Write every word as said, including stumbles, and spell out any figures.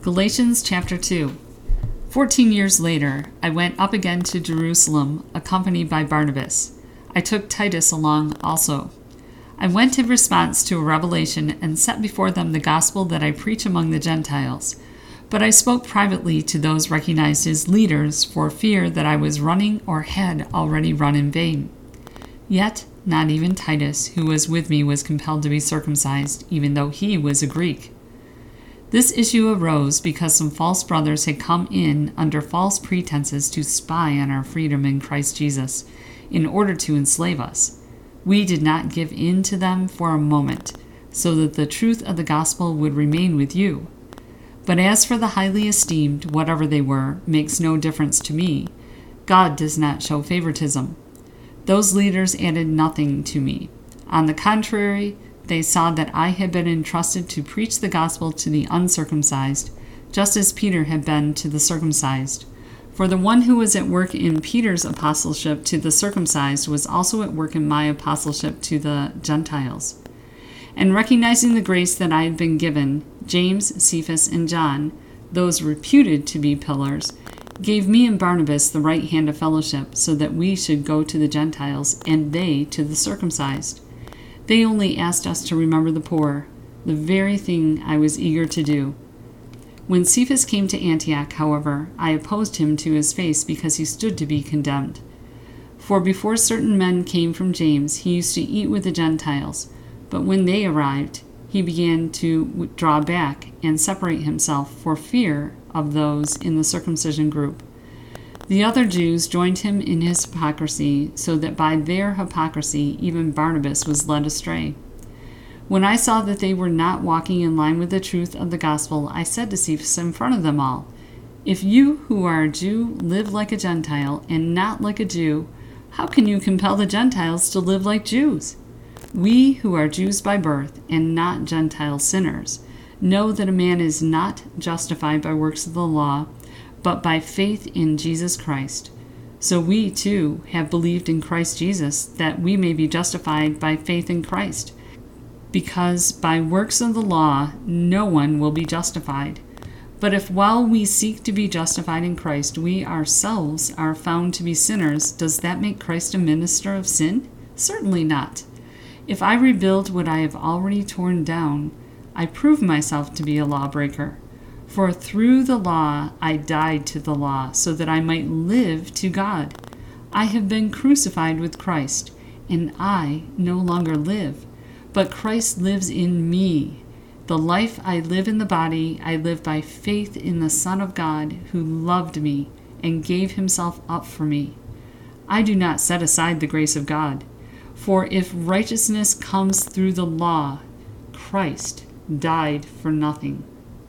Galatians chapter two. Fourteen years later, I went up again to Jerusalem, accompanied by Barnabas. I took Titus along also. I went in response to a revelation and set before them the gospel that I preach among the Gentiles. But I spoke privately to those recognized as leaders for fear that I was running or had already run in vain. Yet not even Titus, who was with me, was compelled to be circumcised, even though he was a Greek. This issue arose because some false brothers had come in under false pretenses to spy on our freedom in Christ Jesus, in order to enslave us. We did not give in to them for a moment, so that the truth of the gospel would remain with you. But as for the highly esteemed, whatever they were, makes no difference to me. God does not show favoritism. Those leaders added nothing to me. On the contrary, they saw that I had been entrusted to preach the gospel to the uncircumcised, just as Peter had been to the circumcised. For the one who was at work in Peter's apostleship to the circumcised was also at work in my apostleship to the Gentiles. And recognizing the grace that I had been given, James, Cephas, and John, those reputed to be pillars, gave me and Barnabas the right hand of fellowship, so that we should go to the Gentiles, and they to the circumcised. They only asked us to remember the poor, the very thing I was eager to do. When Cephas came to Antioch, however, I opposed him to his face because he stood to be condemned. For before certain men came from James, he used to eat with the Gentiles, but when they arrived, he began to draw back and separate himself for fear of those in the circumcision group. The other Jews joined him in his hypocrisy, so that by their hypocrisy even Barnabas was led astray. When I saw that they were not walking in line with the truth of the gospel, I said to Cephas in front of them all, "If you who are a Jew live like a Gentile and not like a Jew, how can you compel the Gentiles to live like Jews? We who are Jews by birth and not Gentile sinners know that a man is not justified by works of the law, but by faith in Jesus Christ. So we, too, have believed in Christ Jesus, that we may be justified by faith in Christ. Because by works of the law no one will be justified. But if while we seek to be justified in Christ, we ourselves are found to be sinners, does that make Christ a minister of sin? Certainly not. If I rebuild what I have already torn down, I prove myself to be a lawbreaker. For through the law I died to the law, so that I might live to God. I have been crucified with Christ, and I no longer live, but Christ lives in me. The life I live in the body, I live by faith in the Son of God, who loved me and gave himself up for me. I do not set aside the grace of God, for if righteousness comes through the law, Christ died for nothing.